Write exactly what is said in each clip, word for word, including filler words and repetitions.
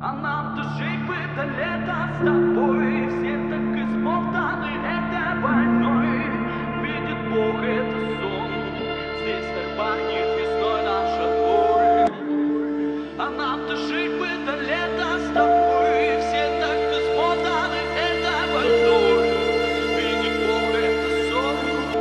А нам-то жить бы до лета с тобой. Все так измотаны этой войной. Видит Бог, это сон. Здесь так пахнет весной наша боль. А нам-то жить бы до лета с тобой. Все так измотаны этой войной. Видит Бог, это сон.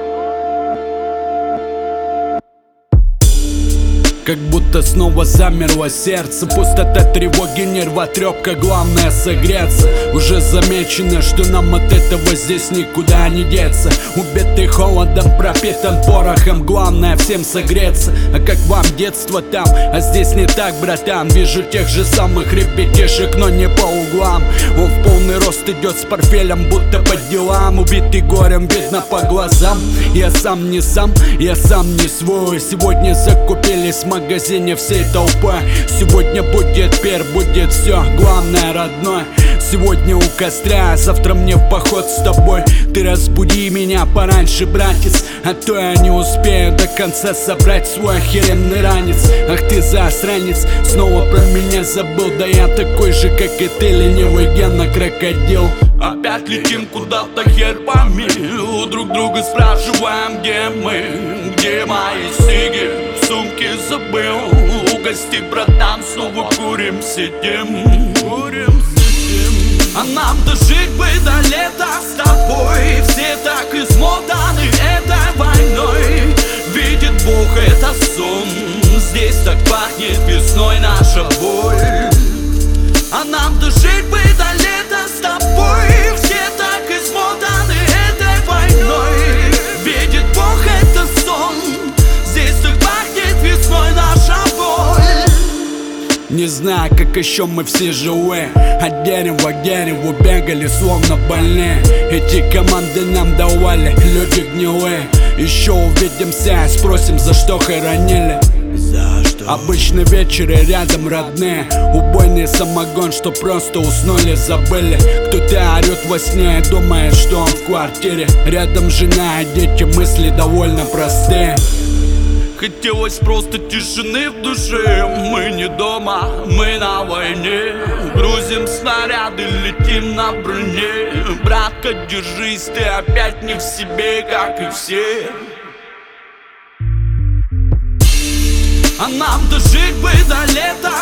Как будто снова замерло сердце. Пустота, тревоги, нервотрепка. Главное согреться. Уже замечено, что нам от этого здесь никуда не деться. Убитый холодом, пропитан порохом. Главное всем согреться. А как вам детство там? А здесь не так, братан. Вижу тех же самых ребятишек, но не по углам. Он в полный рост идет с портфелем, будто по делам. Убитый горем, видно по глазам. Я сам не сам, я сам не свой. Сегодня закупились в магазине всей толпой. Сегодня будет пир, будет все, главное родное. Сегодня у костря, завтра мне в поход с тобой. Ты разбуди меня пораньше, братец, а то я не успею до конца собрать свой охеренный ранец. Ах ты засранец, снова про меня забыл. Да я такой же, как и ты, ленивый гена-крокодил. Опять летим куда-то, хер пойми. У друг друга спрашиваем, где мы. Где мои сиги, в сумке забыл. Угости, братан, снова курим, сидим. Курим, сидим. А нам-то жить бы до лета с тобой. Все так измотаны этой войной. Видит Бог, это сон. Здесь так пахнет весной наша боль. А нам-то жить бы до лета с тобой. Все так измотаны этой войной. Видит Бог, это сон. Здесь так пахнет весной наша боль. Не знаю, как еще мы все живые. От дерева к дереву бегали, словно больные. Эти команды нам давали люди гнилые. Еще увидимся, спросим, за что хоронили. За что? Обычный вечер и рядом родные. Убойный самогон, что просто уснули, забыли. Кто-то орет во сне и думает, что он в квартире. Рядом жена и дети, мысли довольно простые. Хотелось просто тишины в душе. Мы не дома, мы на войне. Грузим снаряды, летим на броне. Братка, держись, ты опять не в себе, как и все. А нам-то жить бы до лета